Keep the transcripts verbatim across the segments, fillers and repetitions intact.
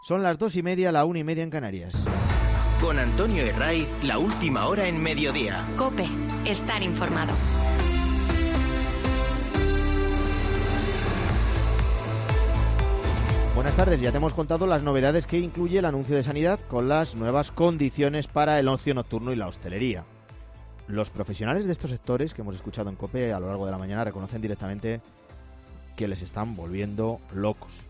Son las dos y media, la una y media en Canarias. Con Antonio Herray, la última hora en mediodía. COPE, estar informado. Buenas tardes, ya te hemos contado las novedades que incluye el anuncio de Sanidad con las nuevas condiciones para el ocio nocturno y la hostelería. Los profesionales de estos sectores que hemos escuchado en COPE a lo largo de la mañana reconocen directamente que les están volviendo locos.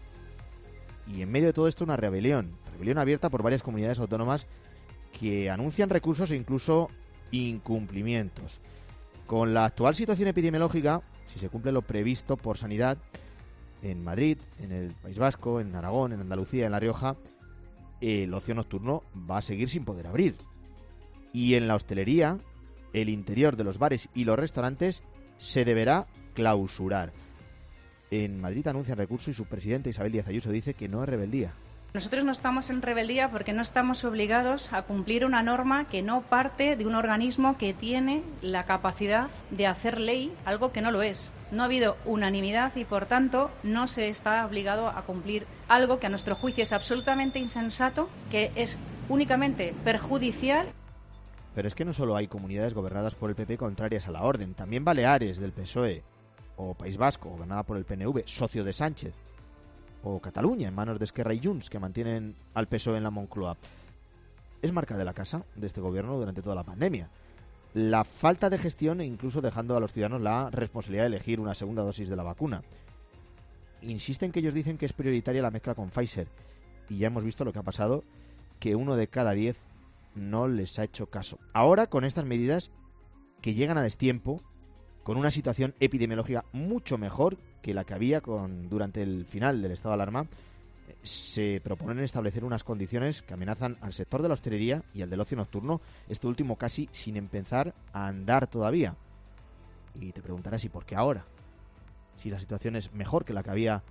Y en medio de todo esto una rebelión, rebelión abierta por varias comunidades autónomas que anuncian recursos e incluso incumplimientos. Con la actual situación epidemiológica, si se cumple lo previsto por Sanidad, en Madrid, en el País Vasco, en Aragón, en Andalucía, en La Rioja, el ocio nocturno va a seguir sin poder abrir. Y en la hostelería, el interior de los bares y los restaurantes se deberá clausurar. En Madrid anuncian recurso y su presidenta Isabel Díaz Ayuso dice que no es rebeldía. Nosotros no estamos en rebeldía porque no estamos obligados a cumplir una norma que no parte de un organismo que tiene la capacidad de hacer ley, algo que no lo es. No ha habido unanimidad y, por tanto, no se está obligado a cumplir algo que a nuestro juicio es absolutamente insensato, que es únicamente perjudicial. Pero es que no solo hay comunidades gobernadas por el P P contrarias a la orden, también Baleares del P S O E, o País Vasco, gobernada por el P N V, socio de Sánchez, o Cataluña, en manos de Esquerra y Junts, que mantienen al P S O E en la Moncloa. Es marca de la casa de este gobierno durante toda la pandemia. La falta de gestión e incluso dejando a los ciudadanos la responsabilidad de elegir una segunda dosis de la vacuna. Insisten que ellos dicen que es prioritaria la mezcla con Pfizer. Y ya hemos visto lo que ha pasado, que uno de cada diez no les ha hecho caso. Ahora, con estas medidas que llegan a destiempo, con una situación epidemiológica mucho mejor que la que había con, durante el final del estado de alarma, se proponen establecer unas condiciones que amenazan al sector de la hostelería y al del ocio nocturno, este último casi sin empezar a andar todavía. Y te preguntarás, ¿y por qué ahora? Si la situación es mejor que la que había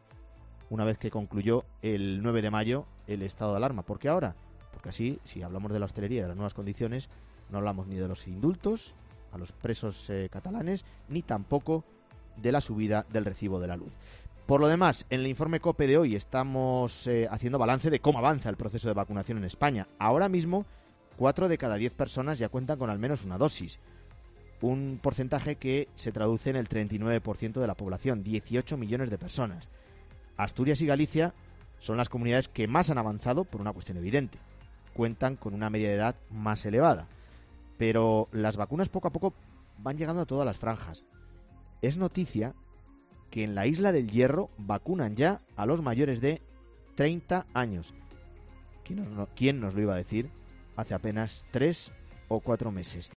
una vez que concluyó el nueve de mayo el estado de alarma. ¿Por qué ahora? Porque así, si hablamos de la hostelería y de las nuevas condiciones, no hablamos ni de los indultos a los presos eh, catalanes, ni tampoco de la subida del recibo de la luz. Por lo demás, en el informe COPE de hoy estamos eh, haciendo balance de cómo avanza el proceso de vacunación en España. Ahora mismo, cuatro de cada diez personas ya cuentan con al menos una dosis. Un porcentaje que se traduce en el treinta y nueve por ciento de la población, dieciocho millones de personas. Asturias y Galicia son las comunidades que más han avanzado por una cuestión evidente. Cuentan con una media de edad más elevada. Pero las vacunas poco a poco van llegando a todas las franjas. Es noticia que en la Isla del Hierro vacunan ya a los mayores de treinta años. ¿Quién nos, ¿Quién nos lo iba a decir hace apenas tres o cuatro meses?